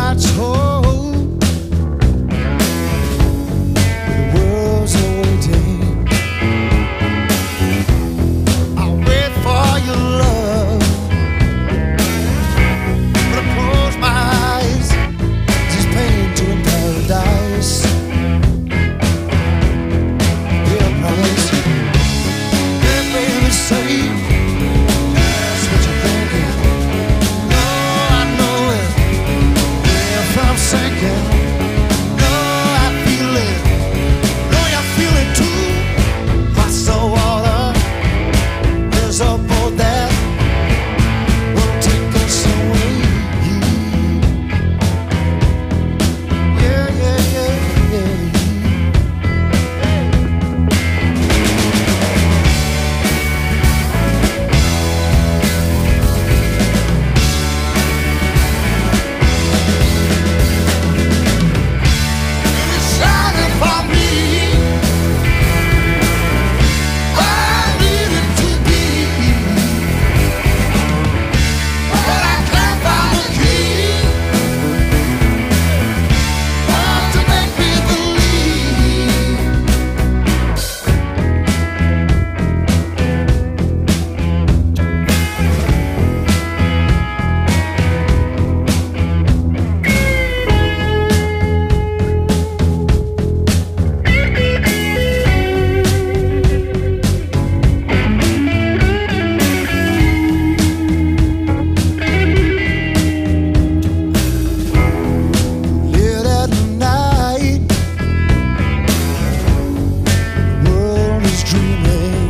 night's hope. The world's awaiting. I'll wait for your love. But I close my eyes, just painting in paradise. Yeah, I promise. Yeah, baby, say that's what you're thinking. No, I know it. If I'm sinking, no, I feel it. No, you feel it too. Across the water, there's a boat that will take us away. Yeah, yeah, yeah, yeah. It's shining for me. I need it to be, but I can't find the key. To make me believe. Late at night, the world is dreaming.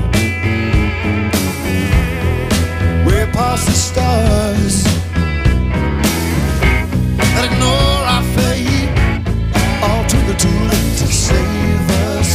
Way past the stars that ignore our fate. All too good, too late to save us.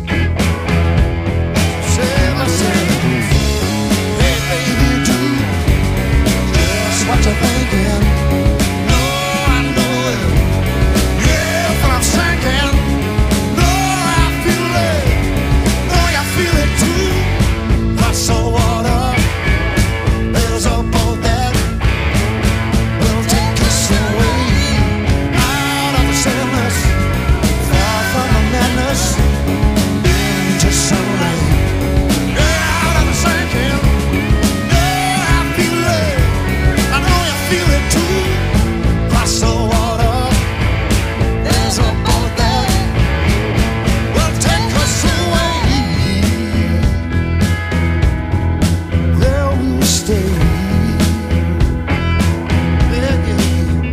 Save us. Hey, baby, do just what you're thinking. No, I know it. Yeah, but I'm sinking. No, I feel it. No, you feel it too. Across the water, there's a boat that will take us away. Out of the sadness, far from the madness, into sunlight. Yeah, out of the sinking. Yeah, I feel it. I know you feel it too. Across the water, there's a boat that will take us away. There we'll stay. Yeah, yeah.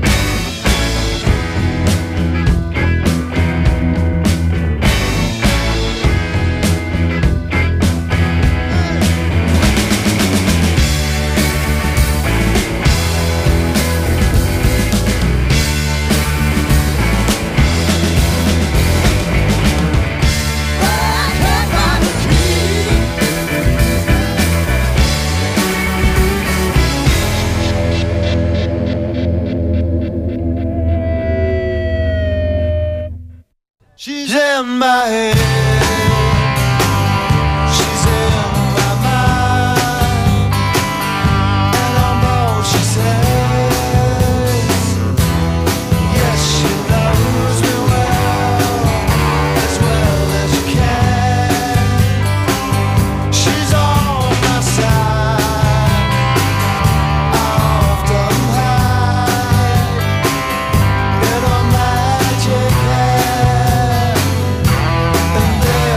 I can't find the key. She's in my head. She's in my mind. And I'm all she says. Yes, she knows me well as you can. She's on my side. I often hide in a magic hand. And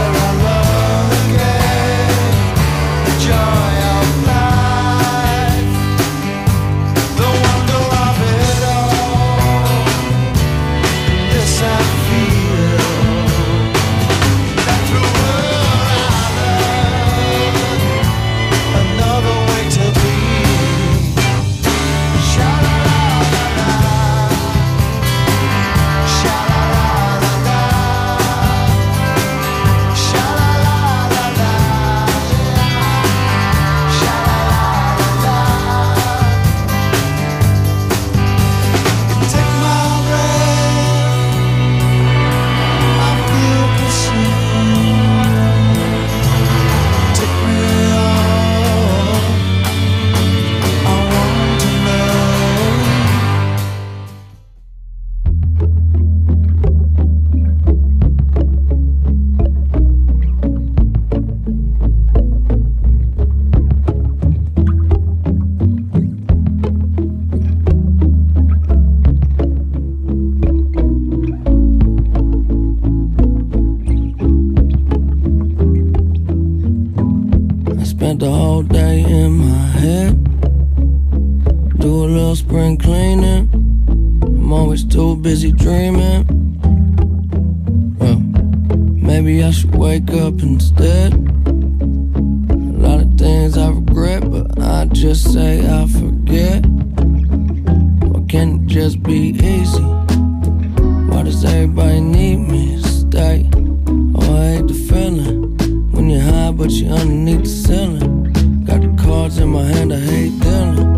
always too busy dreaming. Well, maybe I should wake up instead. A lot of things I regret, but I just say I forget. Why can't it just be easy? Why does everybody need me to stay? Oh, I hate the feeling when you're high but you're underneath the ceiling. Got the cards in my hand, I hate dealing.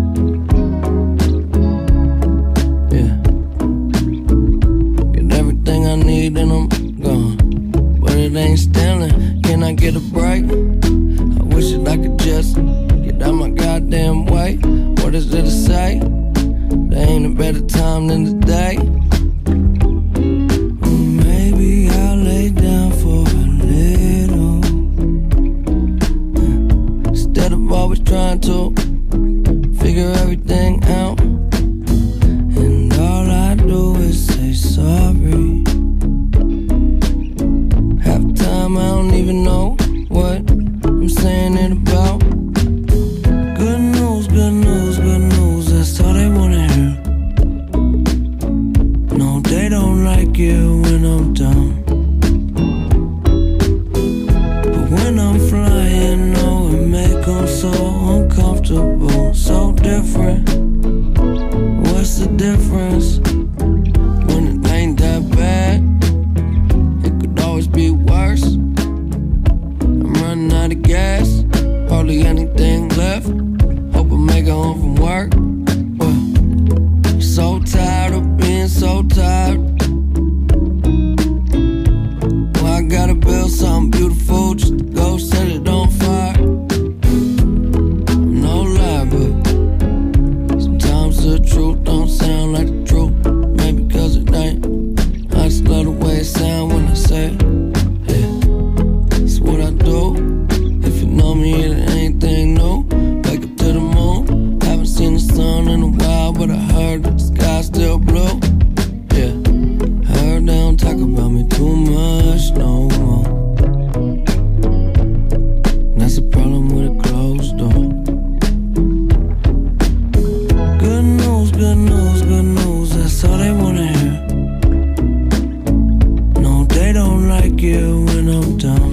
Yeah, get everything I need and I'm gone, but it ain't stealing. Can I get a break? I wish that I could just get out my goddamn way. What is there to say? There ain't a better time than today. Maybe I'll lay down for a little, instead of always trying to figure everything out. And all I do is say sorry. Half the time I don't even know what I'm saying it about. Good news, good news, good news, that's all they wanna hear. No, they don't like it when I'm down, but when I'm flying, no, it make them so uncomfortable, so different. What's the difference? When it ain't that bad, it could always be worse. I'm running out of gas, hardly anything left. Hope I make it home from work. So tired of being so tired. Well, I gotta build something beautiful just to go set it on fire. No lie, but sometimes the truth don't sound like the truth. Maybe cause it ain't. I just love the way it sound when I say it. Yeah, it's what I do. If you know me, it ain't anything new. Wake up to the moon. Haven't seen the sun in a while, but I heard that the sky's still blue. Yeah, heard they don't talk about me too much no more. That's the problem with a closed door. Good news, good news, good news, that's all they wanna hear. No, they don't like it when I'm down,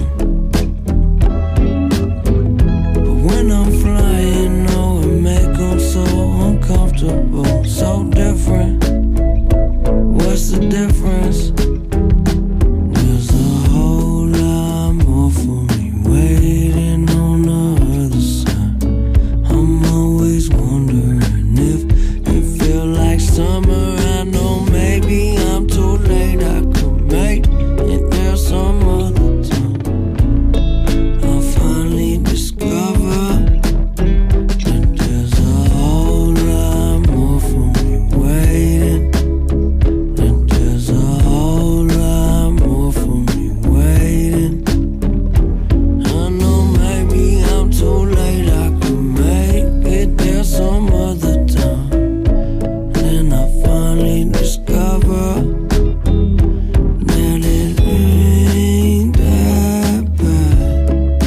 but when I'm flying, no, it make them so uncomfortable, so different. What's the difference? There's a whole lot more for me waiting on the other side. I'm always wondering if it feel like summer. I know maybe I'm too late, I could make it there some other time. I'll finally discover that there's a whole lot more for me waiting. That there's a whole lot more for me waiting. I know maybe I'm too late, I could make it there some other time. Then I finally discover that it ain't that bad.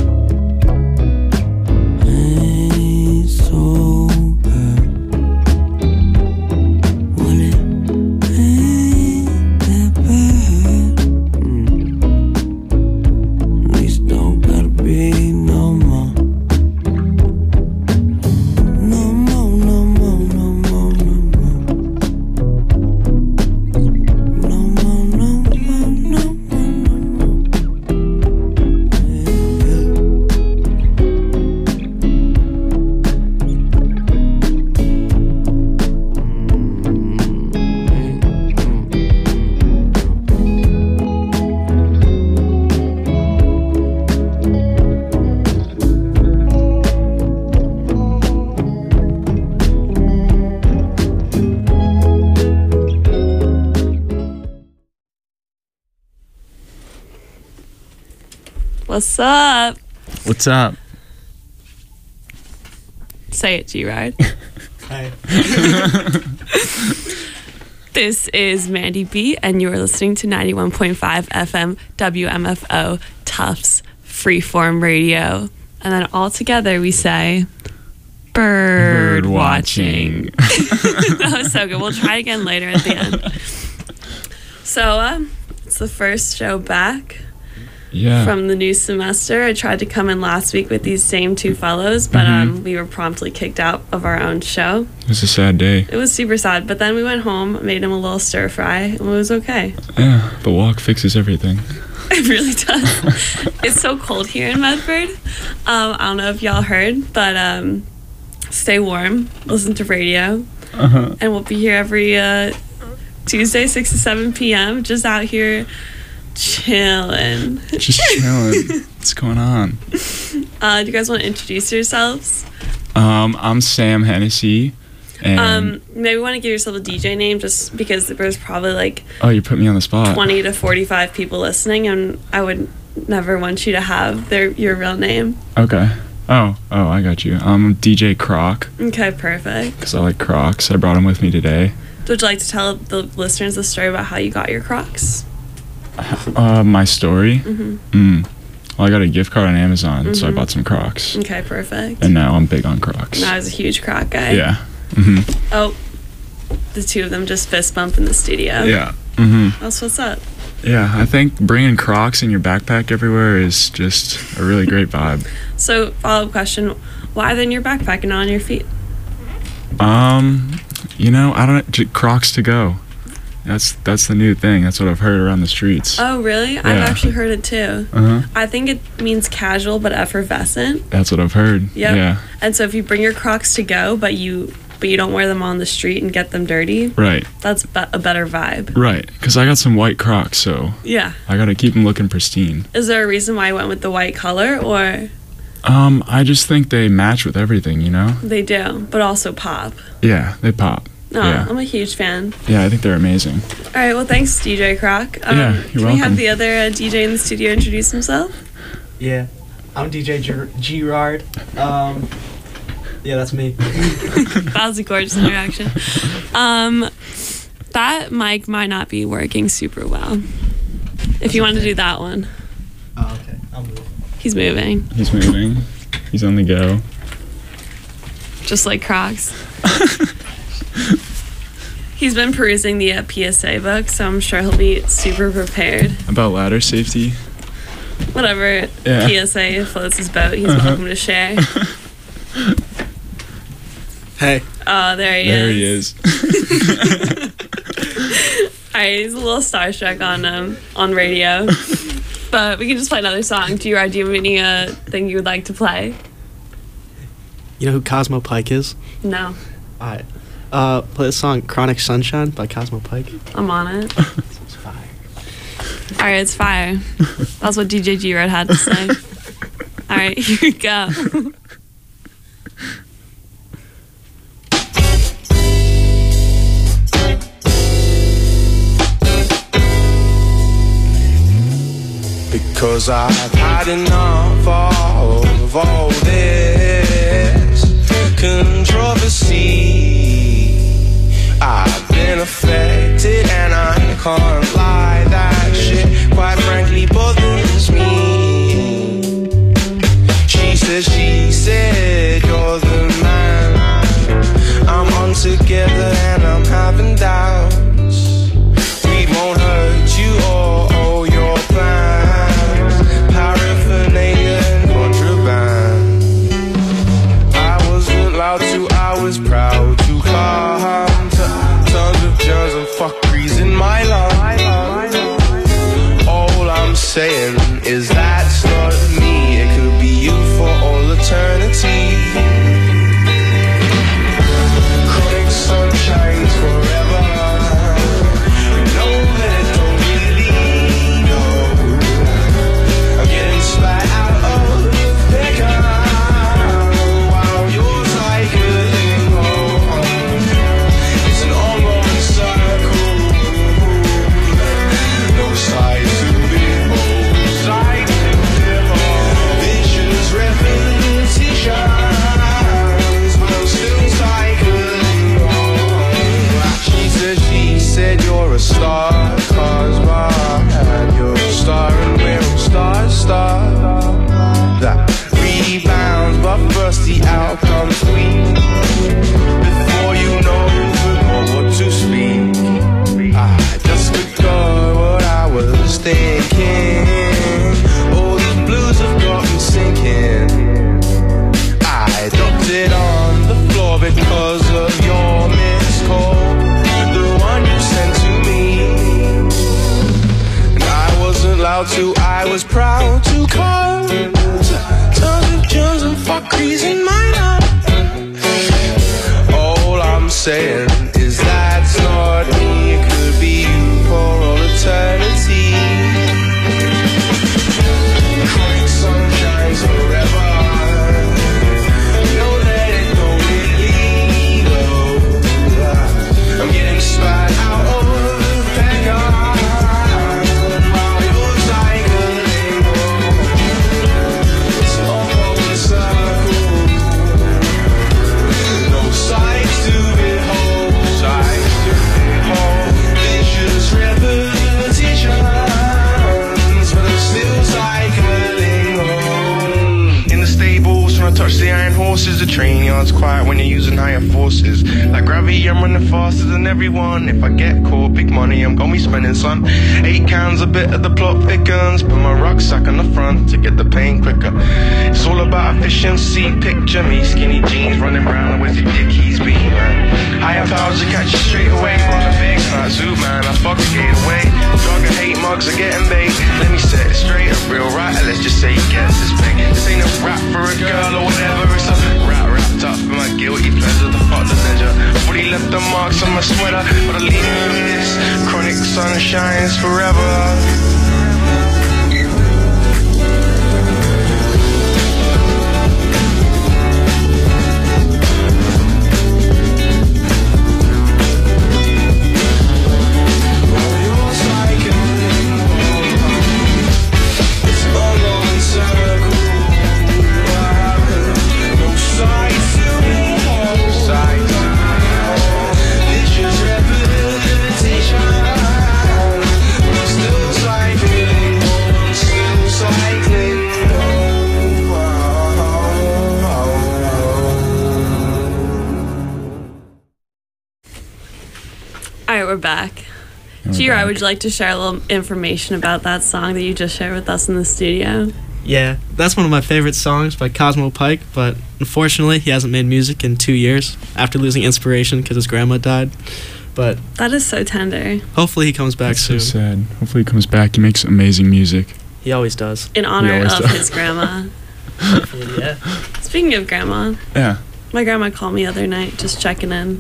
Ain't so bad. Well, it ain't that bad. At least don't gotta be no more. No more, no more, no more, no more. No more, no more, no more, no more. What's up? What's up? Say it, G-Ride. Hi. This is Mandy B, and you are listening to 91.5 FM WMFO Tufts Freeform Radio. And then all together we say, Bird watching. That was so good. We'll try again later at the end. So, it's the first show back from the new semester. I tried to come in last week with these same two fellows, but we were promptly kicked out of our own show. It was a sad day. It was super sad, but then we went home, made him a little stir fry, and it was okay. Yeah, the walk fixes everything. It really does. It's so cold here in Medford. I don't know if y'all heard, but stay warm, listen to radio, and we'll be here every Tuesday, 6 to 7 p.m., just out here chilling. Just chilling. What's going on? Do you guys want to introduce yourselves? I'm Sam Hennessy. And maybe want to give yourself a DJ name, just because there's probably like you put me on the spot. 20 to 45 people listening, and I would never want you to have your real name. Okay. Oh, I got you. I'm DJ Croc. Okay, perfect. Because I like Crocs. I brought them with me today. Would you like to tell the listeners the story about how you got your Crocs? My story? Well, I got a gift card on Amazon, so I bought some Crocs. Okay, perfect. And now I'm big on Crocs. Now I was a huge Croc guy. Yeah. Oh, the two of them just fist bump in the studio. Yeah. That's what's up. Yeah, I think bringing Crocs in your backpack everywhere is just a really great vibe. So, follow-up question, why then your backpack and not on your feet? I don't. Crocs to go. That's the new thing. That's what I've heard around the streets. Oh, really? Yeah. I've actually heard it too. I think it means casual but effervescent. That's what I've heard. Yep. Yeah. And so if you bring your Crocs to go, but you don't wear them on the street and get them dirty, right? That's a better vibe. Right, because I got some white Crocs, so yeah, I gotta keep them looking pristine. Is there a reason why I went with the white color, or? I just think they match with everything, you know? They do, but also pop. Yeah, they pop. Oh, yeah. I'm a huge fan. Yeah, I think they're amazing. All right, well, thanks, DJ Croc. Yeah, you're welcome. Can we have the other DJ in the studio introduce himself? Yeah, I'm DJ Gerard. Yeah, that's me. That was a gorgeous interaction. That mic might not be working super well. If you want to do that one. Oh, okay. I'll move. He's moving. He's moving. He's on the go. Just like Crocs. He's been perusing the PSA book, so I'm sure he'll be super prepared. About ladder safety? Whatever PSA floats his boat, he's welcome to share. Hey. Oh, there he is. All right, he's a little starstruck on radio. But we can just play another song. Do you have any thing you would like to play? You know who Cosmo Pike is? No. Alright. Play the song Chronic Sunshine by Cosmo Pike. I'm on it. It's fire. Alright, it's fire. That's what DJ G-Red had to say. Alright, here we go. Because I've had enough of all this controversy. I've been affected and I can't lie. That shit, quite frankly, bothers me. She said, you're the man. I'm on together and I'm having doubts. We won't hurt you or your plans. Paraphernalia and contraband. I wasn't allowed to, I was proud to come to tons of germs and fuckeries in my life. All I'm saying is that's not me. It could be you for all eternity. Chronic sunshines forever. You know that it don't really know. I'm getting spat out of the car while you're cycling home. It's an ongoing circle. No size too big. child too, I was proud to call tons of germs and fuckeries in my heart. All I'm saying is that's not me. It could be you for all eternity. Chronic sun shines forever. Know that it don't really go. I'm getting spat out of Pentagon while you're cycling home. It's all over the circle. No sights to behold, sights to behold. Vicious repetitions, but I'm still cycling home. In the stables, when I touch the iron horses, the train yard's quiet when you're using higher forces. Like gravity, I'm running faster than everyone. If I get caught, big money, I'm gonna be spending, son. 8 cans, a bit of the plot thickens. Put my rucksack on the front to get the pain quicker. It's all about efficiency. Picture me, skinny jeans, running around with your dickies be, man. Higher powers to catch you straight away. On the big side, zoo, man, I fuck the gate away. Drug and hate mugs are getting bait. Let me set it straight, a real writer, let's just say he gets this big. This ain't a rap for a girl or whatever. It's a rap wrapped up in my guilty pleasure. The fuck the ledger. Body left the marks on my sweater, but I leave it with this. Chronic sun shines forever. Alright, we're back. G-Rod, would you like to share a little information about that song that you just shared with us in the studio? Yeah, that's one of my favorite songs by Cosmo Pike, but unfortunately he hasn't made music in 2 years after losing inspiration because his grandma died. But that is so tender. Hopefully he comes back soon. So sad. Hopefully he comes back. He makes amazing music. He always does. In honor of his grandma. Yeah. Speaking of grandma. Yeah. My grandma called me the other night, just checking in.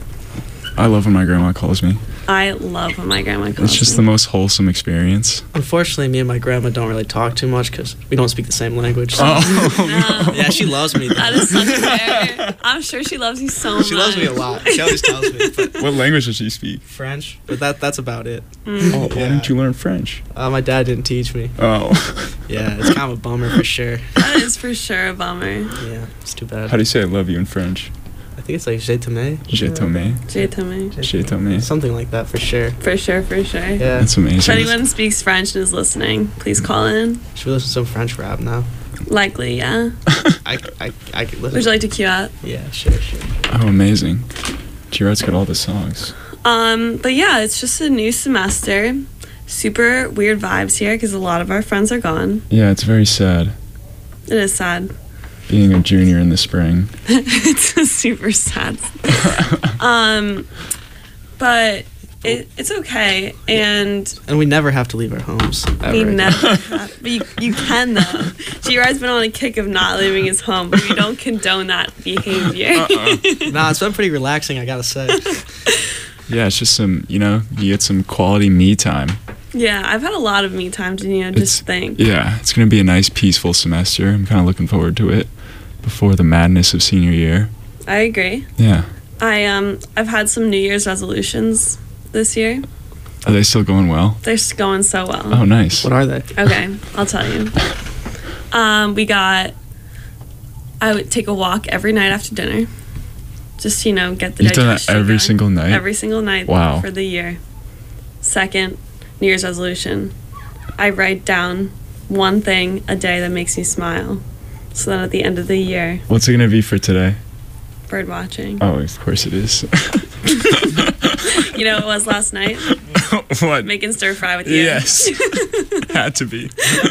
I love when my grandma calls me. I love when my grandma calls me. It's just the most wholesome experience. Unfortunately, me and my grandma don't really talk too much because we don't speak the same language. So. Oh, no. Yeah, she loves me. That is such fair. I'm sure she loves you so much. She loves me a lot. She always tells me. But what language does she speak? French. But that's about it. Oh, why didn't you learn French? My dad didn't teach me. Oh. Yeah, it's kind of a bummer for sure. That is for sure a bummer. Yeah, it's too bad. How do you say I love you in French? I think it's like je t'aime. Je t'aime. Je t'aime. Je t'aime. Something like that for sure. For sure, for sure. Yeah. That's amazing. If anyone speaks French and is listening, please call in. Should we listen to some French rap now? Likely, yeah. I could listen. Would you like to cue out? Yeah, sure. Oh, amazing. G-Rod's got all the songs. But yeah, it's just a new semester. Super weird vibes here because a lot of our friends are gone. Yeah, it's very sad. It is sad. Being a junior in the spring. It's super sad. But it's okay, and we never have to leave our homes. Ever. We never have. But you can though. G-Rod's been on a kick of not leaving his home, but we don't condone that behavior. Nah, it's been pretty relaxing, I gotta say. Yeah, it's just some, you get some quality me time. Yeah, I've had a lot of me time to, just think. Yeah, it's going to be a nice, peaceful semester. I'm kind of looking forward to it before the madness of senior year. I agree. Yeah. I've had some New Year's resolutions this year. Are they still going well? They're going so well. Oh, nice. What are they? Okay, I'll tell you. I would take a walk every night after dinner. Just, get the digestion You've done that every single night? Every single night. Wow. For the year. Second, New Year's resolution. I write down one thing a day that makes me smile. So then at the end of the year. What's it going to be for today? Bird watching. Oh, of course it is. You know what it was last night? What? Making stir fry with you. Yes. Had to be.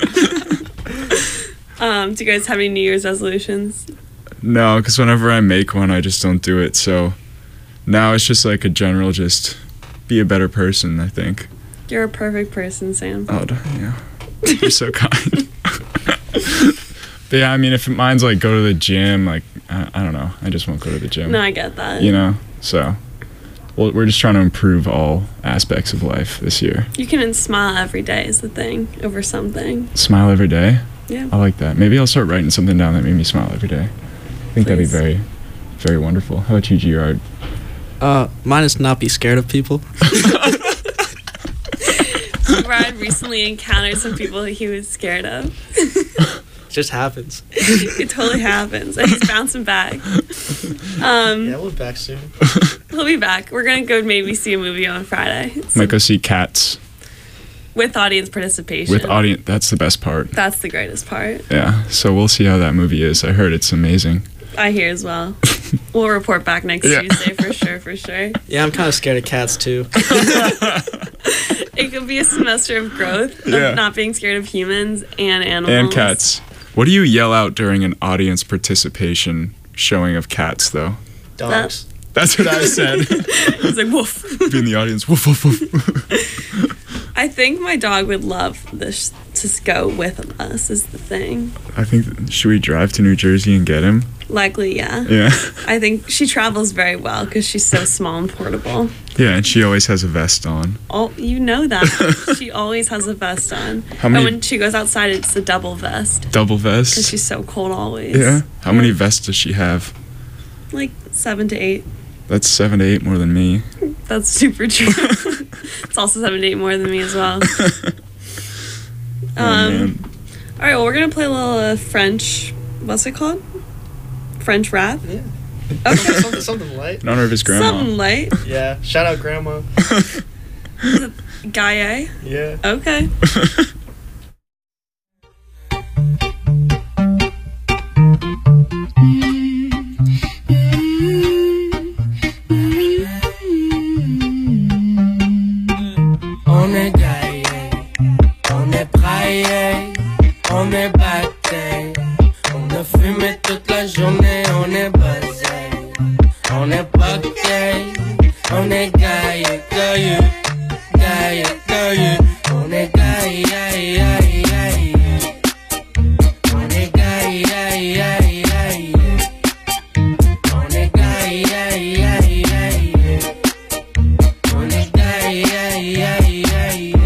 Do you guys have any New Year's resolutions? No, because whenever I make one, I just don't do it. So now it's just like a general, just be a better person, I think. You're a perfect person, Sam. Oh, yeah. You're so kind. But yeah, I mean, if mine's like go to the gym, like I don't know, I just won't go to the gym. No, I get that. You know, so well, we're just trying to improve all aspects of life this year. You can smile every day is the thing over something. Smile every day. Yeah. I like that. Maybe I'll start writing something down that made me smile every day. I think that'd be very, very wonderful. How about you, Gerard? Mine is not be scared of people. Brad recently encountered some people he was scared of. It just happens. It totally happens. And he's bouncing back. Yeah, we'll be back soon. He'll be back. We're going to go maybe see a movie on Friday. Might go see Cats. With audience participation. With audience, that's the best part. That's the greatest part. Yeah, so we'll see how that movie is. I heard it's amazing. I hear as well. We'll report back next Tuesday for sure. Yeah, I'm kind of scared of cats too. It could be a semester of growth of not being scared of humans and animals. And cats. What do you yell out during an audience participation showing of cats, though? Dogs. That's what I said. He's like, woof. Be in the audience, woof, woof, woof. I think my dog would love this to go with us is the thing. I think, should we drive to New Jersey and get him? Likely, yeah. Yeah. I think she travels very well because she's so small and portable. Yeah, and she always has a vest on. Oh, you know that. She always has a vest on. How many? And when she goes outside, it's a double vest. Double vest? Because she's so cold always. Yeah? How many vests does she have? Like 7 to 8. That's 7 to 8 more than me. That's super true. It's also 7 to 8 more than me as well. Man. All right, well, we're going to play a little French, what's it called? French rap? Yeah. Okay. Something light. In honor of his grandma. Something light. Yeah. Shout out grandma. Gaye? Yeah. Okay. On est gaillé, on est braillé, on est batté, on a fumé toute la journée, on est buzzé, on est pas gay, on est gaillé, gaillé, gaillé, gaillé, on est gaillé, gaillé, gaillé, on est gaillé, gaillé, gaillé, on est gaillé, gaillé, gaillé, on est gaillé, gaillé, gaillé.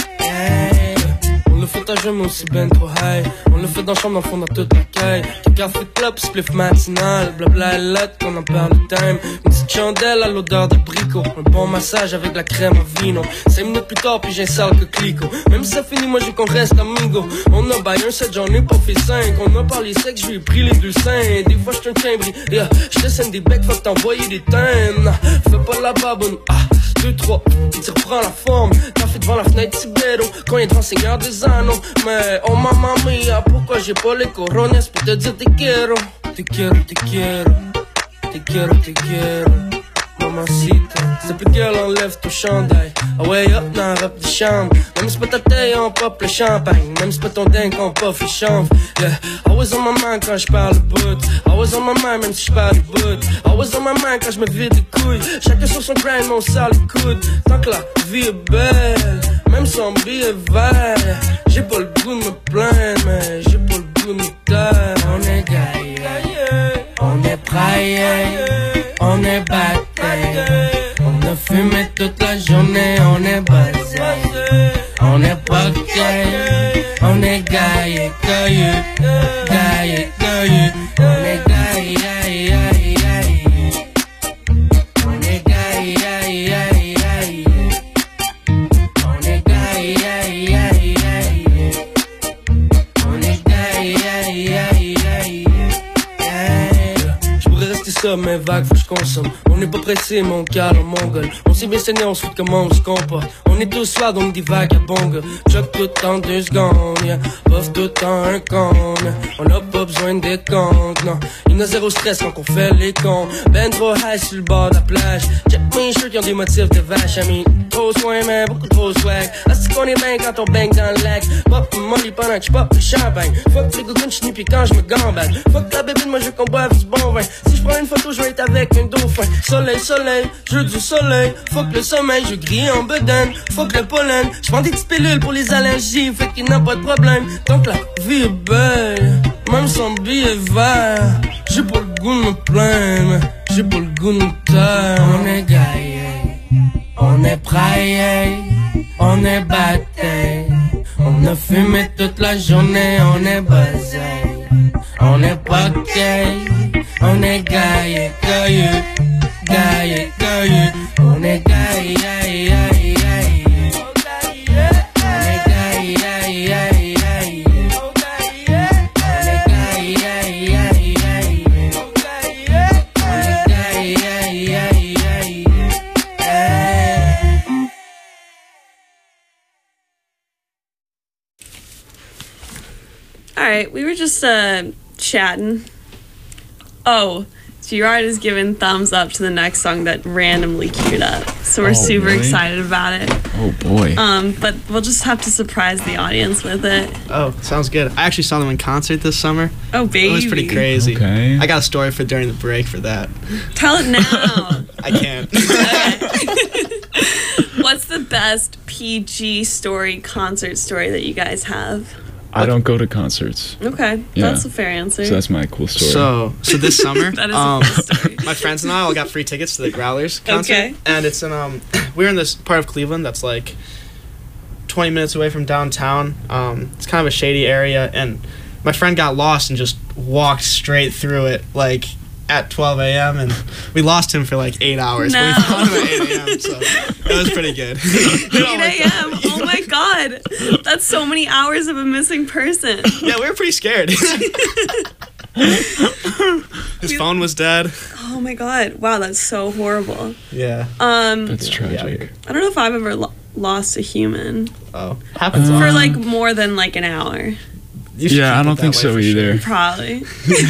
On le fait à jamais aussi ben trop high. On le fait dans la chambre, dans le fond, dans toute la caille. Tout café club, spliff matinal. Blabla et lettre, qu'on en parle de time. Une petite chandelle à l'odeur d'abricot. Un bon massage avec la crème au vino. 5 minutes plus tard, puis j'ai un sale que clico. Même si ça finit, moi j'ai qu'on reste amigo. On a baillé un 7, j'en ai pas fait 5. On a parlé sexe, je lui ai pris les 2 seins. Des fois j'suis un timbre, yeah. J'te scène des becs, faut que t'envoyer des thèmes. Fais pas la baboune, 2, 3, il reprend la forme. Café devant la fenêtre Tibero, quand il est devant Seigneur des Anneaux. Mais oh mamma mia, pourquoi j'ai pas les corones pour te dire te quiero, te quiero, te quiero, te quiero, te quiero. Mamacita, s'il te plaît girl, enlève ton chandail. Ah ouais, hop, dans la robe de chambre. Même si pas ta taille, on pop le champagne. Même si pas ton dingue, on puff le chanvre. Yeah, always on my mind quand j'parle de bout. Always on my mind, même si j'parle de bout. Always on my mind quand j'me vide de couilles. Chacun sur son grind, mon sale coude. Tant que la vie est belle, même sans billet vert. J'ai pas le goût de me plaindre, mais j'ai pas le goût de me taire. On est gaillé, on est braillé, on est batté. On a fumé toute la journée, on est buzzé. On est pas gay, on est gaillé, gaillé, gaillé, gaillé. On est gaillé, gaillé, gaillé. On est gaillé, gaillé, gaillé. On est gaillé, gaillé, gaillé. On est gaillé, gaillé, gaillé. Je pourrais rester seul, mais vague, faut que je consomme. On n'est pas pressé, mon calme, mon gueule. On s'est bien saigné, on se fout de comment on se comporte. On est tous là, donc des vagues à bon gars. Choc tout en 2 secondes, yeah. Puff tout en un con, yeah. On n'a pas besoin de décompte, non. Il y a 0 stress quand on fait les cons. Ben trop high sur le bord de la plage. Check mes cheveux qui ont des motifs de vache. Ami, trop soin, mais beaucoup trop swag. Est-ce qu'on est bien quand on bang dans le lac? Pop money pendant que j'pop le champagne. Fuck les gougounes, j'n'ai puis quand j'me gambade. Fuck la bébé, moi je veux qu'on boive du bon vin. Si j'prends une photo, j'vais être avec un dauphin. Soleil, soleil, je veux du soleil. Fuck le sommeil, je grille en bedaine. Fuck le pollen, j'prends des petites pilules pour les allergies. Fait qu'il n'a pas de problème. Donc la vie est belle, même sans billet vert. J'ai pas le goût de me plaindre, j'ai pas le goût de me taire. On est gaillé, on est praillé, on est batté. On a fumé toute la journée, on est buzzé. On est pas gay, on est gaillé, gaillé, gaillé, gaillé. On est gaillé, gaillé, gaillé, gaillé. Alright, we were just chatting. Oh, Gerard is giving thumbs up to the next song that randomly queued up. So we're super excited about it. Oh boy. But we'll just have to surprise the audience with it. Oh, sounds good. I actually saw them in concert this summer. Oh, baby. It was pretty crazy. Okay. I got a story for during the break for that. Tell it now. I can't. What's the best PG concert story that you guys have? I don't go to concerts. Okay, Yeah. that's a fair answer. So that's my cool story. So this summer, That is a cool story. my friends and I all got free tickets to the Growlers concert. Okay. And it's in we're in this part of Cleveland that's like 20 minutes away from downtown. It's kind of a shady area, and my friend got lost and just walked straight through it like at 12 a.m. and we lost him for like 8 hours. No. But we found him at 8 a.m. So it was pretty good. 8 a.m. Oh my god. That's so many hours of a missing person. Yeah, we were pretty scared. His phone was dead. Oh my god. Wow, that's so horrible. Yeah. That's tragic. Yeah. I don't know if I've ever lost a human Oh, happens. for like more than like an hour. Yeah, I don't think so either. Probably.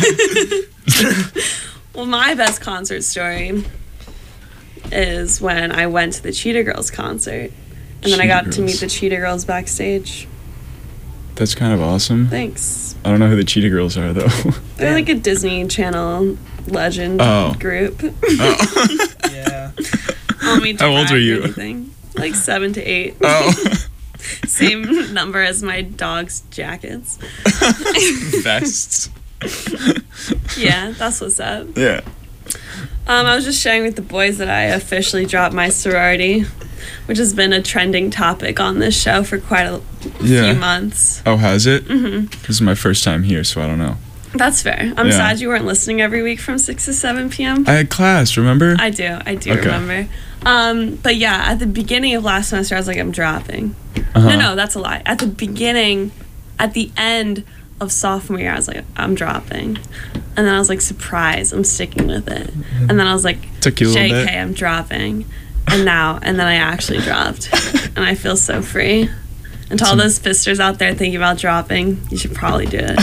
Well, my best concert story is when I went to the Cheetah Girls concert. And then I got to meet the Cheetah Girls backstage. That's kind of awesome. Thanks. I don't know who the Cheetah Girls are, though. They're like a Disney Channel legend group. Oh. Yeah. I'll meet How old are you? Anything. Like 7 to 8. Oh. Same number as my dog's jackets. Vests. Yeah, that's what's up. Yeah. I was just sharing with the boys that I officially dropped my sorority, which has been a trending topic on this show for quite a few months. Oh, has it? Mm-hmm. This is my first time here, so I don't know. That's fair. I'm sad you weren't listening every week from 6 to 7 p.m. I had class, remember? I do Okay. remember. But yeah, at the beginning of last semester, I was like, I'm dropping. Uh-huh. No, that's a lie. At the end of sophomore year, I was like, I'm dropping. And then I was like, surprise, I'm sticking with it. And then I was like, Took you a little bit. JK, I'm dropping. And then I actually dropped. And I feel so free. And to all those fisters out there thinking about dropping, you should probably do it.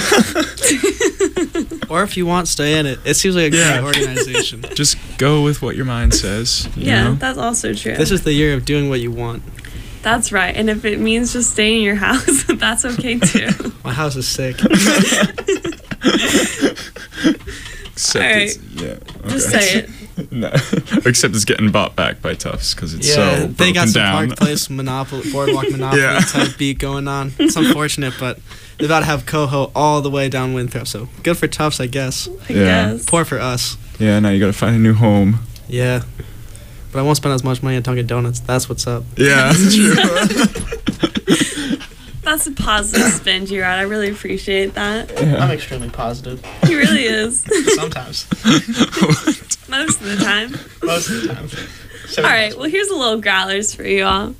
Or if you want, stay in it. It seems like a great organization. Just go with what your mind says. You know? That's also true. This is the year of doing what you want. That's right. And if it means just staying in your house, that's okay too. My house is sick. Except All right. it's, yeah. Okay. Just say it. No. Except it's getting bought back by Tufts because it's so they got broken some down. Park Place Boardwalk Monopoly Yeah. type beat going on. It's unfortunate, but they're about to have Coho all the way down Winthrop, so good for Tufts, I guess. I Yeah. guess. Poor for us. Yeah, now you gotta find a new home. Yeah. But I won't spend as much money on Dunkin' Donuts. That's what's up. Yeah, that's true. That's a positive spin, Gerard. I really appreciate that. I'm extremely positive. He really is. Sometimes. Most of the time. Most of the time. All right, well, here's a little growlers for you all.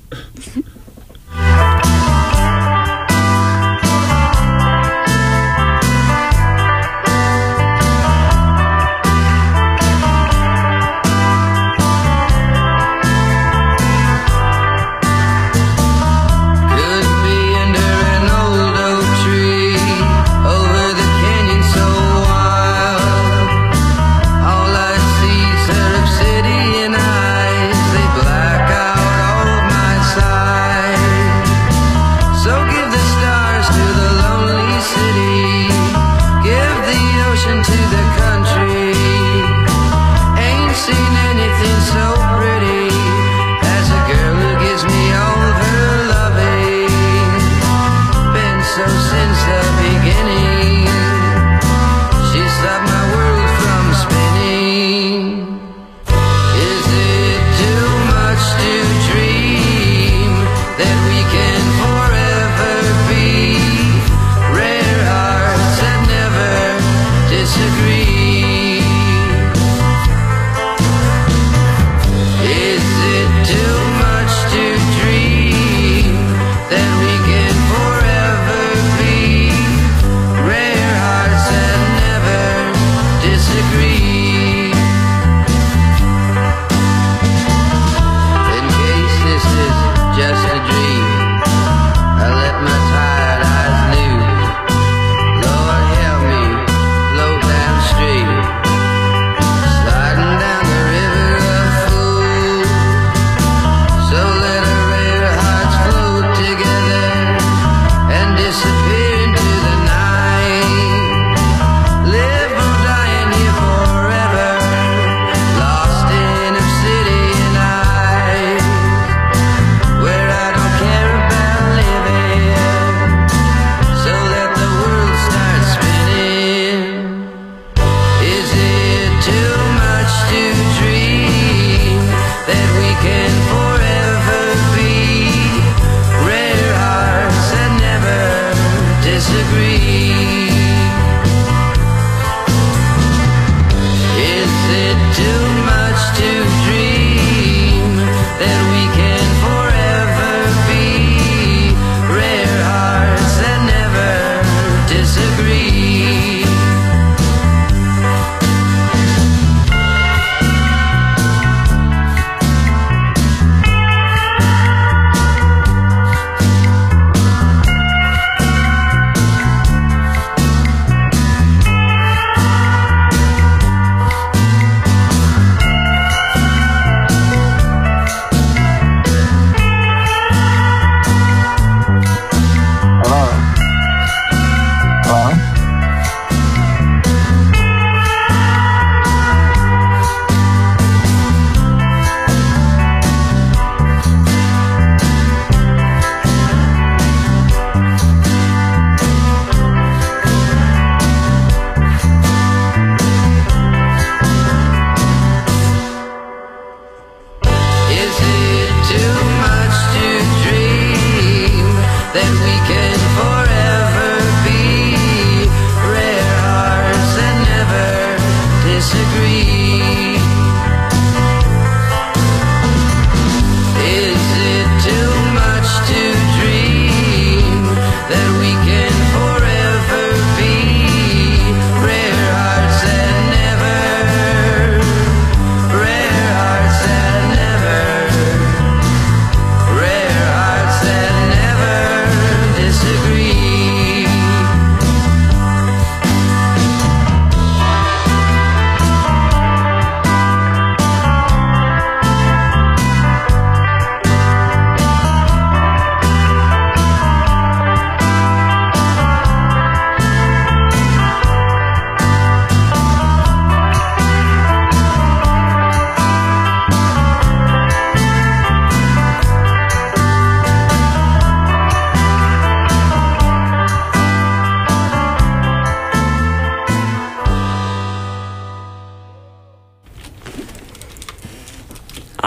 All I see is her obsidian eyes.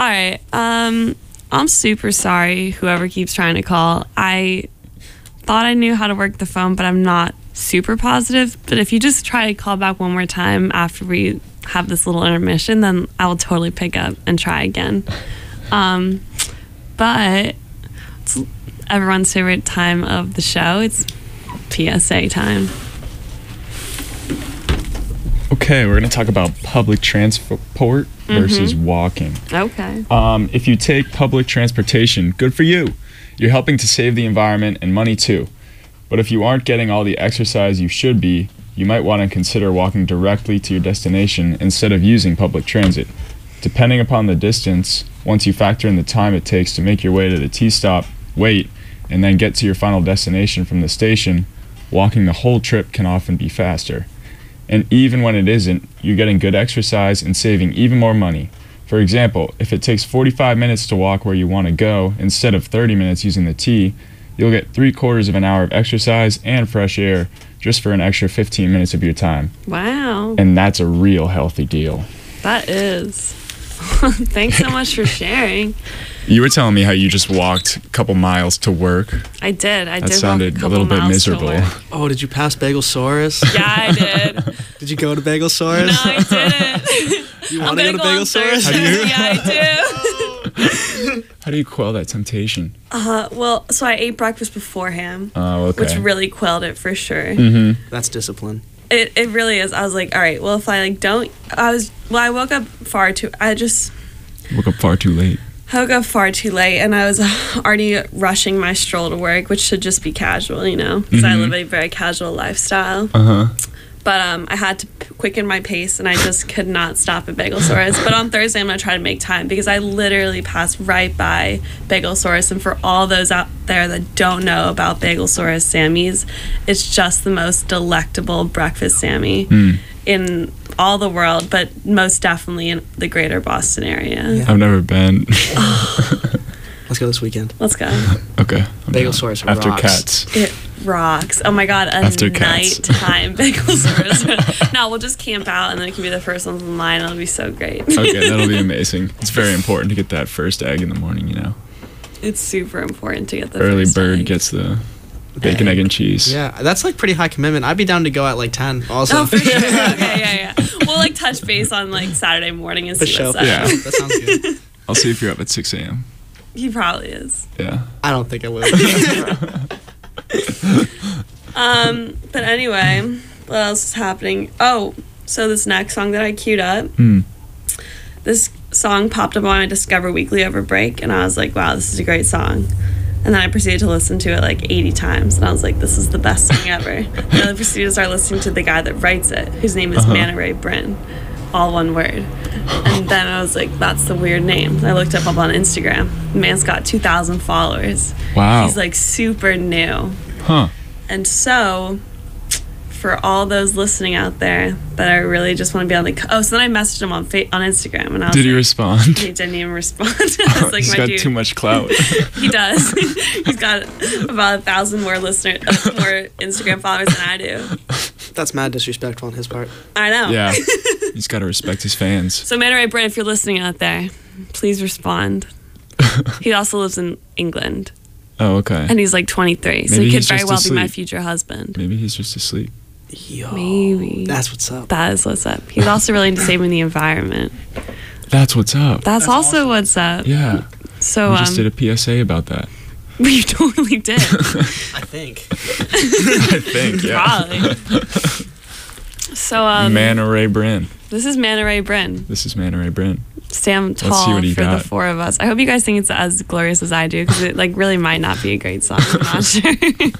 right. I'm super sorry, whoever keeps trying to call. I thought I knew how to work the phone, but I'm not super positive. But if you just try to call back one more time after we have this little intermission, then I will totally pick up and try again. But it's everyone's favorite time of the show. It's PSA time. Okay, we're going to talk about public transport versus walking. Okay. If you take public transportation, good for you. You're helping to save the environment and money too. But if you aren't getting all the exercise you should be, you might want to consider walking directly to your destination instead of using public transit. Depending upon the distance, once you factor in the time it takes to make your way to the T-stop, wait, and then get to your final destination from the station, walking the whole trip can often be faster. And even when it isn't, you're getting good exercise and saving even more money. For example, if it takes 45 minutes to walk where you want to go instead of 30 minutes using the T, you'll get 3/4 of an hour of exercise and fresh air just for an extra 15 minutes of your time. Wow. And that's a real healthy deal. That is. Thanks so much for sharing. You were telling me how you just walked a couple miles to work. I did. That sounded a little bit miserable. Oh, did you pass Bagelsaurus? Yeah, I did. Did you go to Bagelsaurus? No, I didn't. You want to go to Bagelsaurus? How do you? Yeah, I do. How do you quell that temptation? Well, so I ate breakfast beforehand, okay. which really quelled it for sure. Mm-hmm. That's discipline. It really is. I was like, all right, well, if I don't, I woke up far too, Woke up far too late. I woke up far too late, and I was already rushing my stroll to work, which should just be casual, because I live a very casual lifestyle. But I had to quicken my pace, and I just could not stop at Bagelsaurus. But on Thursday, I'm going to try to make time, because I literally passed right by Bagelsaurus. And for all those out there that don't know about Bagelsaurus Sammy's, it's just the most delectable breakfast Sammy in all the world, but most definitely in the greater Boston area. Yeah. I've never been. Let's go this weekend. Let's go. Okay. Bagelsaurus rocks. After Cats. It rocks. Oh my God, After nighttime Bagelsaurus. No, we'll just camp out, and then it can be the first ones in line. It'll be so great. Okay, that'll be amazing. It's very important to get that first egg in the morning, It's super important to get the early first bird egg. Gets the bacon, egg, and cheese. Yeah, that's like pretty high commitment. I'd be down to go at like 10 also. Oh, for sure. Okay, yeah. We'll touch base on Saturday morning and see what's up. Yeah, that sounds good. I'll see if you're up at 6 a.m. He probably is. Yeah. I don't think I will. But anyway, what else is happening? Oh, so this next song that I queued up, this song popped up on my Discover Weekly over break, and I was like, wow, this is a great song. And then I proceeded to listen to it 80 times, and I was like, this is the best song ever. And then I proceeded to start listening to the guy that writes it, whose name is Manta Ray Bryn, all one word. And then I was like, that's the weird name. I looked up on Instagram. The man's got 2,000 followers. Wow. He's super new. Huh. And so, for all those listening out there that I really just want to be on so then I messaged him on Instagram, and I was Did he respond? He didn't even respond. I was like, he's my got dude, too much clout. He does. He's got about 1,000 more more Instagram followers than I do. That's mad disrespectful on his part. I know. Yeah. He's got to respect his fans. So Manta Ray Bryn, if you're listening out there, please respond. He also lives in England. Oh, okay. And he's 23, so he could very well be my future husband. Maybe he's just asleep. Yo, maybe. That's what's up. That is what's up. He's also really into saving the environment. That's what's up. That's also awesome. What's up. Yeah. So we just did a PSA about that. We totally did. I think. Yeah. Probably. So Manta Ray Bryn. This is Manta Ray Bryn. Stand tall for the four of us. I hope you guys think it's as glorious as I do, because it really might not be a great song. I'm not sure.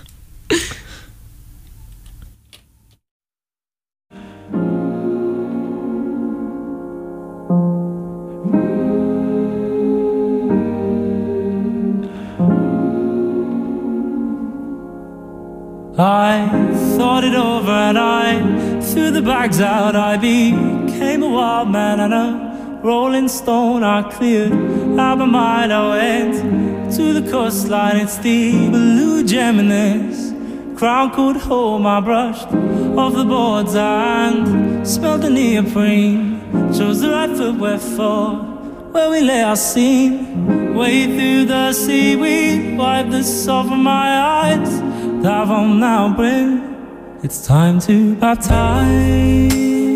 I thought it over and I threw the bags out. I became a wild man and a rolling stone. I cleared out my mind. I went to the coastline. It's the blue gem in this crown could hold. I brushed off the boards and smelled the neoprene. Chose the right footwear for where we lay our scene. Wade through the seaweed, wipe the salt from my eyes. Dive on now, Bryn, it's time to baptize.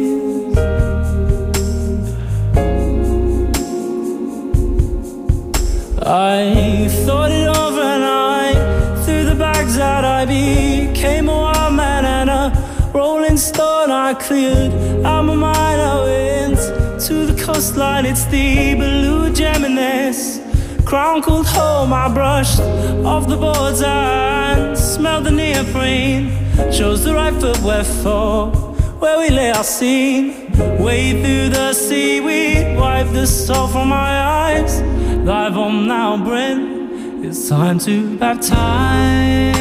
I thought it overnight. Through the bags that I became a wild man and a rolling stone. I cleared out my mind. I went to the coastline. It's the blue gem in this crown called home. I brushed off the boards and smelled the neoprene. Chose the right footwear for where we lay our scene. Wade through the seaweed, wipe the salt from my eyes. Dive on now, Bryn, it's time to baptize.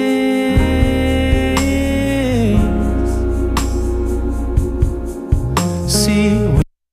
See,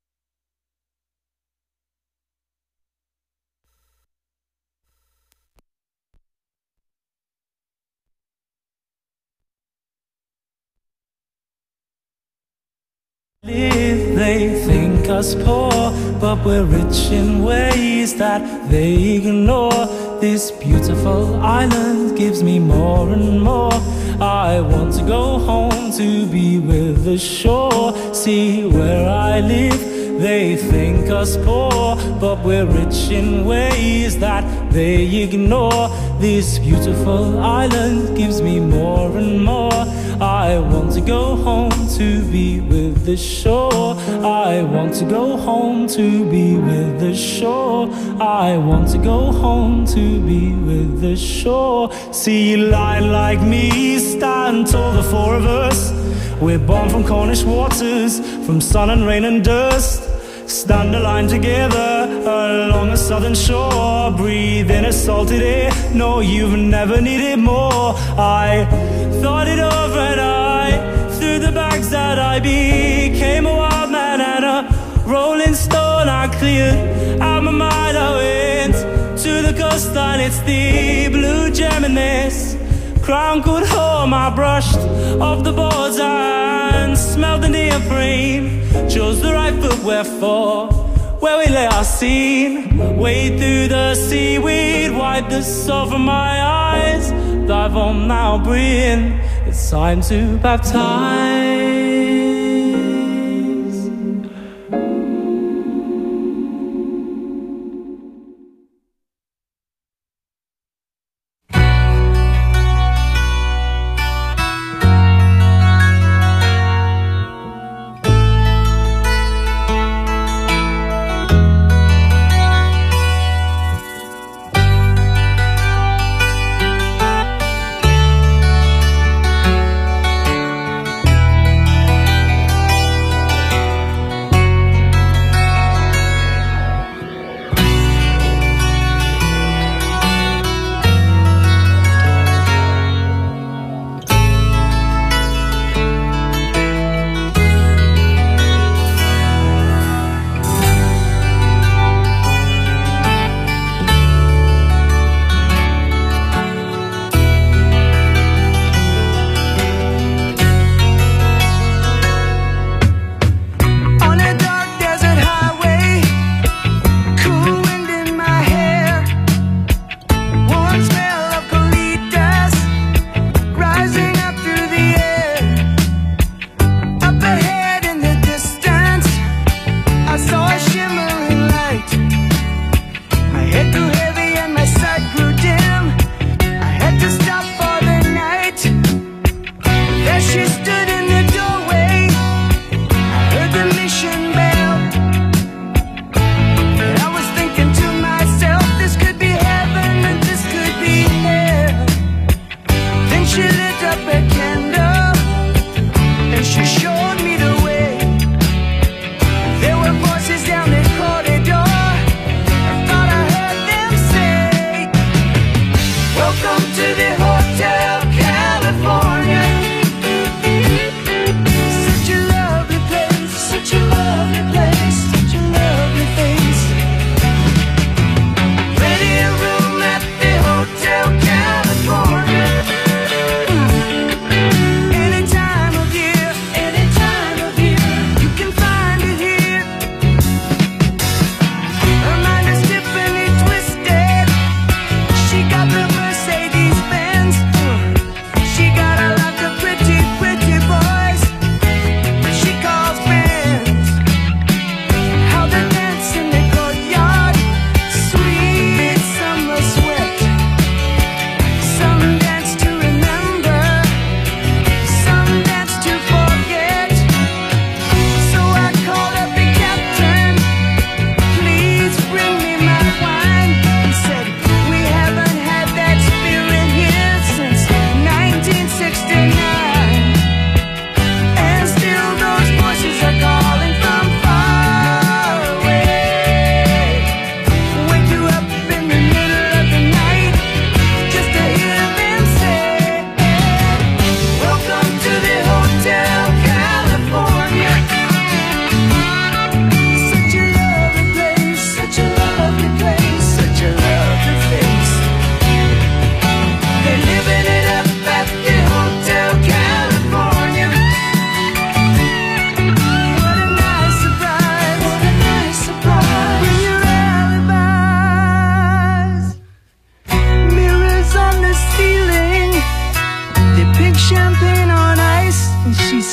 they think us poor, but we're rich in ways that they ignore. This beautiful island gives me more and more. I want to go home to be with the shore. See where I live, they think us poor, but we're rich in ways that they ignore. This beautiful island gives me more and more. I want to go home to be with the shore. I want to go home to be with the shore. I want to go home to be with the shore. See, line like me, stand tall, the four of us. We're born from Cornish waters, from sun and rain and dust. Stand a line together along a southern shore. Breathe in a salted air, no, you've never needed more. I thought it overnight. Through the bags that I became a wild man and a rolling stone. I cleared out my mind. I went to the coastline. It's the blue gem in this crown called home. I brushed off the boards and smelled the neoprene. Chose the right footwear for where we lay our scene. Wade through the seaweed, wipe the salt from my eyes. Dive on now, Bryn, it's time to baptize.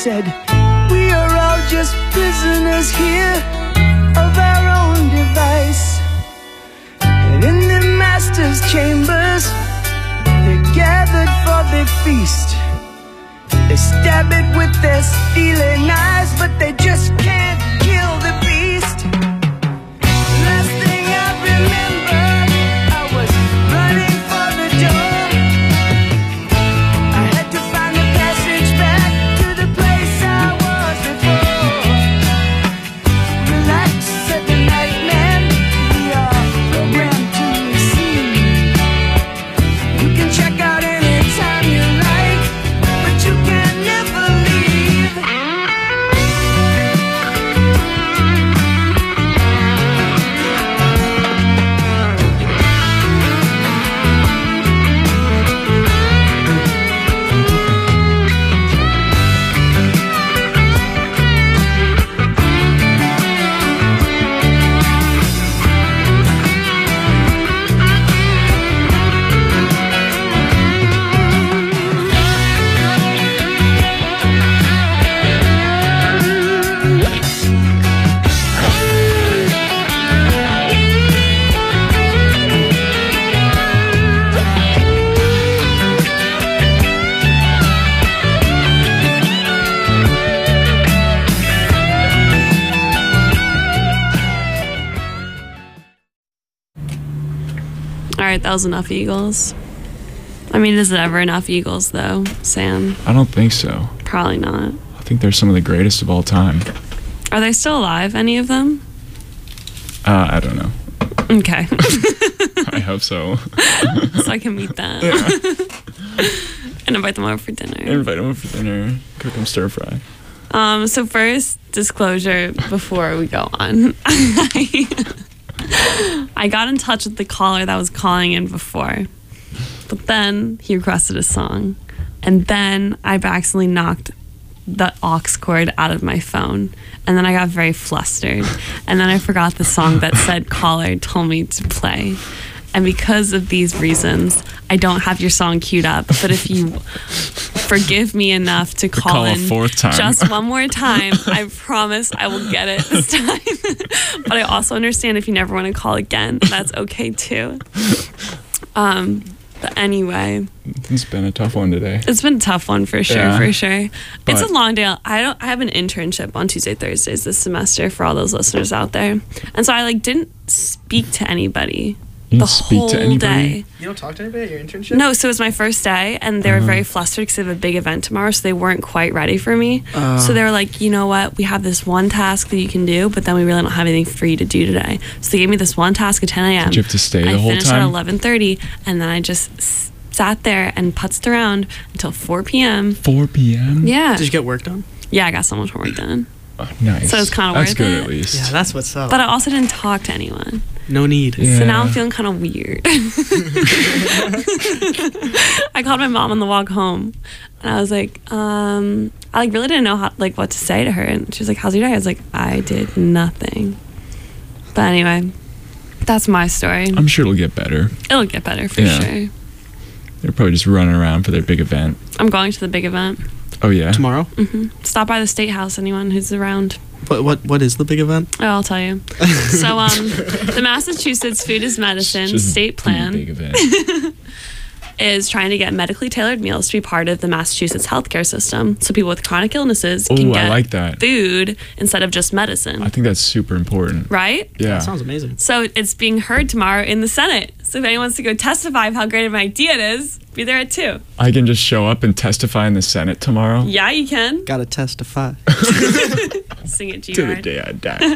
said, we are all just prisoners here of our own device. And in the master's chambers, they're gathered for the feast. They stab it with their steely knives, but they just can't kill the beast. Last thing I remember, I was running for the door. I had to find a passage back to the place I was before. Relax, said the night man, we are programmed to receive. You can check out anytime you like, but you can never leave. Alright, that was enough Eagles. I mean, is it ever enough Eagles, though, Sam? I don't think so. Probably not. I think they're some of the greatest of all time. Are they still alive, any of them? I don't know. Okay. I hope so. So I can meet them. And invite them over for dinner. Invite them over for dinner. Cook them stir fry. So first, disclosure before we go on. I got in touch with the caller that was calling in before. But then he requested a song. And then I accidentally knocked the aux cord out of my phone. And then I got very flustered. And then I forgot the song that said caller told me to play. And because of these reasons, I don't have your song queued up. But if you forgive me enough to call in a fourth time. just one more time, I promise I will get it this time. But I also understand if you never want to call again, that's okay too. But anyway, it's been a tough one today. It's been a tough one for sure, Yeah. for sure. But It's a long day. I have an internship on Tuesday, Thursdays this semester for all those listeners out there. And so I didn't speak to anybody You the didn't speak whole to anybody? day. You don't talk to anybody at your internship? No, so it was my first day, and they were very flustered because they have a big event tomorrow, so they weren't quite ready for me. So they were like, you know what, we have this one task that you can do, but then we really don't have anything for you to do today. So they gave me this one task at 10 a.m. Did you have to stay the I whole finished time? at 11:30, and then I just sat there and putzed around until 4 p.m. 4 p.m.? Yeah. Did you get work done? Yeah, I got so much work done. Oh, nice. So it's kinda That's worth good it. at least. Yeah, that's what's up. But I also didn't talk to anyone. No need. Yeah. So now I'm feeling kind of weird. I called my mom on the walk home, and I was like, I really didn't know what to say to her. And she was like, how's your day? I was like, I did nothing. But anyway, that's my story. I'm sure it'll get better. It'll get better for Yeah. sure. They're probably just running around for their big event. I'm going to the big event. Oh, yeah? Tomorrow? Stop by the State House, anyone who's around. What is the big event? Oh, I'll tell you. So, the Massachusetts Food is Medicine Just state the plan Big event. is trying to get medically tailored meals to be part of the Massachusetts healthcare system. So people with chronic illnesses can Ooh, I get like that. food instead of just medicine. I think that's super important. Right? Yeah. That sounds amazing. So it's being heard tomorrow in the Senate. So if anyone wants to go testify of how great of an idea it is, be there at 2. I can just show up and testify in the Senate tomorrow. Yeah, you can. Gotta testify. Sing it, To the G-Ride. day I die.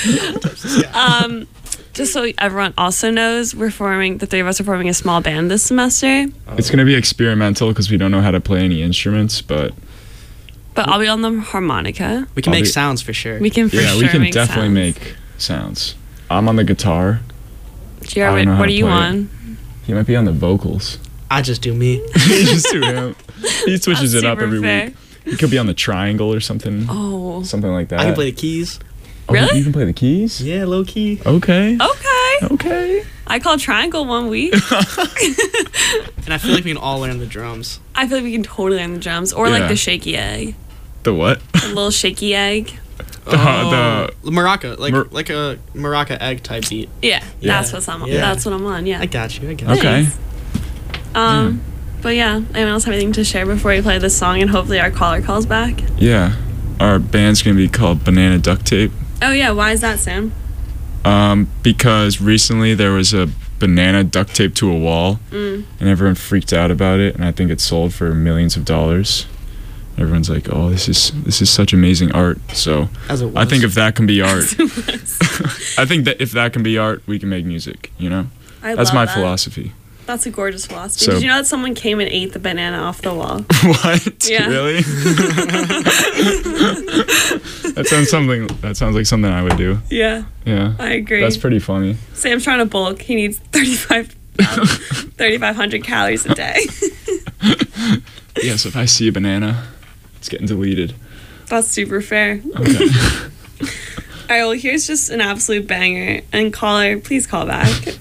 Just so everyone also knows, the 3 of us are forming a small band this semester. It's going to be experimental because we don't know how to play any instruments, but But I'll be on the harmonica. We can I'll make be- sounds for sure. We can for yeah, sure we can make definitely sounds. make sounds. I'm on the guitar. Jared, I don't know how what to are you play it. on? He might be on the vocals. I just do me. He just do him. He switches That's it up super every fair. week. He could be on the triangle or something. Oh. Something like that. I can play the keys. Oh, Really? You can play the keys? Yeah, low key. Okay. Okay. Okay. I called triangle one week. And I feel like we can all learn the drums. I feel like we can totally learn the drums or Yeah. like the shaky egg. The what? The little shaky egg. The maraca, like a maraca egg type beat. Yeah, that's what I'm on. Yeah. That's what I'm on. Yeah. I got you. Okay. But yeah, anyone else have anything to share before we play this song and hopefully our caller calls back? Yeah. Our band's going to be called Banana Duct Tape. Oh yeah, why is that, Sam? Because recently there was a banana duct tape to a wall and everyone freaked out about it, and I think it sold for millions of dollars. Everyone's like, oh, this is such amazing art. So I think if that can be art, I think that if that can be art, we can make music, you know? That's my philosophy. That's a gorgeous philosophy. So, did you know that someone came and ate the banana off the wall? What? Yeah. Really? That sounds like something I would do. Yeah. Yeah. I agree. That's pretty funny. Sam's trying to bulk. He needs 3,500 calories a day. Yes, if I see a banana, it's getting deleted. That's super fair. Okay. All right, well, here's just an absolute banger. And caller, please call back.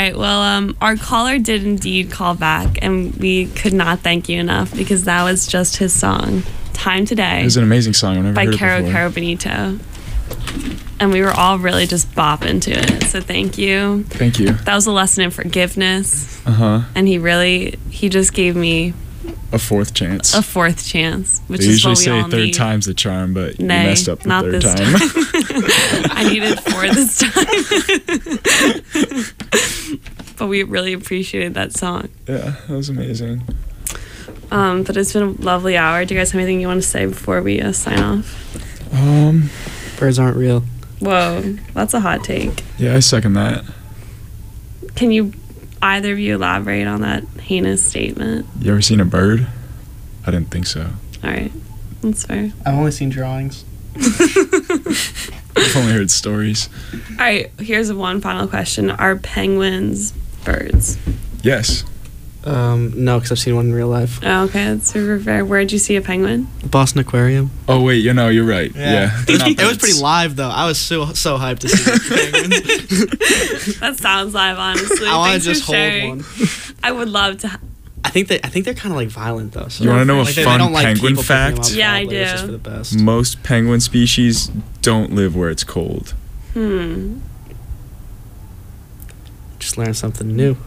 right. Well, our caller did indeed call back, and we could not thank you enough because that was just his song, "Time Today." It was an amazing song. I've never by heard it Caro before. Caro Bonito. And we were all really just bopping to it. So thank you. Thank you. That was a lesson in forgiveness. Uh-huh. And he just gave me a fourth chance. A fourth chance, which they is what we usually all say third need. time's the charm, but Nay, you messed up the not third this time. I needed 4 this time. But we really appreciated that song. Yeah, that was amazing. But it's been a lovely hour. Do you guys have anything you want to say before we sign off? Birds aren't real. Whoa, that's a hot take. Yeah, I second that. Can you, either of you, elaborate on that heinous statement? You ever seen a bird? I didn't think so. All right, that's fair. I've only seen drawings. I've only heard stories. All right, here's one final question. Are penguins birds? Yes. No, because I've seen one in real life. Oh, okay, that's super fair. Where'd you see a penguin? Boston Aquarium. Oh wait, you're right. Yeah. It was pretty live though. I was so hyped to see the penguins. That sounds live, honestly. I want Thanks to just for hold sharing. one. I would love to. I think they're kind of like violent though. So You want to know a like, they fun don't like penguin people picking them fact? up, Yeah, I probably. It's just do. for the best. Most penguin species don't live where it's cold. Just learn something new.